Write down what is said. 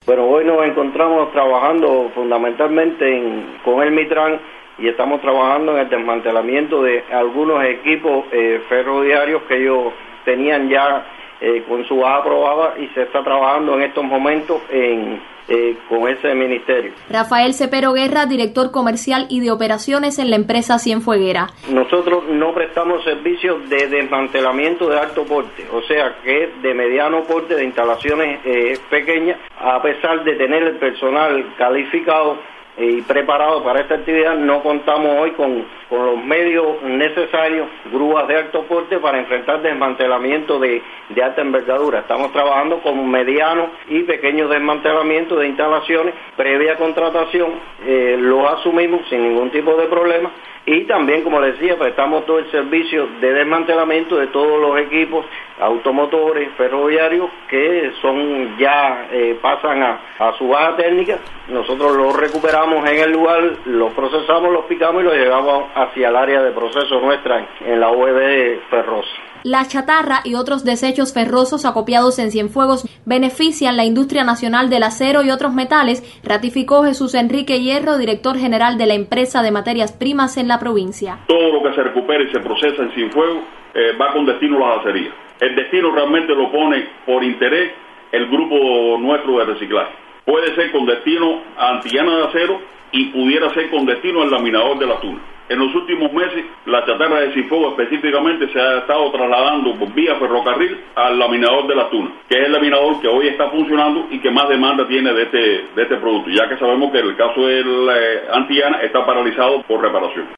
Bueno, hoy nos encontramos trabajando fundamentalmente con el Mitran y estamos trabajando en el desmantelamiento de algunos equipos ferroviarios que ellos tenían ya con su baja aprobada y se está trabajando en estos momentos con ese ministerio. Rafael Cepero Guerra, director comercial y de operaciones en la empresa Cienfueguera. Nosotros no prestamos servicios de desmantelamiento de alto porte, o sea que de mediano porte, de instalaciones pequeñas, a pesar de tener el personal calificado y preparado para esta actividad, no contamos hoy con los medios necesarios, grúas de alto porte para enfrentar desmantelamiento de alta envergadura. Estamos trabajando con medianos y pequeños desmantelamientos de instalaciones, previa contratación, los asumimos sin ningún tipo de problema y también, como les decía, prestamos todo el servicio de desmantelamiento de todos los equipos automotores, ferroviarios que son ya pasan a su baja técnica. Nosotros los recuperamos en el lugar, los procesamos, los picamos y los llevamos hacia el área de proceso nuestra en la UEB Ferrosa. La chatarra y otros desechos ferrosos acopiados en Cienfuegos benefician la industria nacional del acero y otros metales, ratificó Jesús Enrique Hierro, director general de la empresa de materias primas en la provincia. Todo lo que se recupera y se procesa en Cienfuegos va con destino a las acerías. El destino realmente lo pone por interés el grupo nuestro de reciclaje. Puede ser con destino a Antillana de Acero y pudiera ser con destino al laminador de la tuna. En los últimos meses, la chatarra de Cienfuegos específicamente se ha estado trasladando por vía ferrocarril al laminador de la tuna, que es el laminador que hoy está funcionando y que más demanda tiene de este producto, ya que sabemos que el caso del Antillana está paralizado por reparación.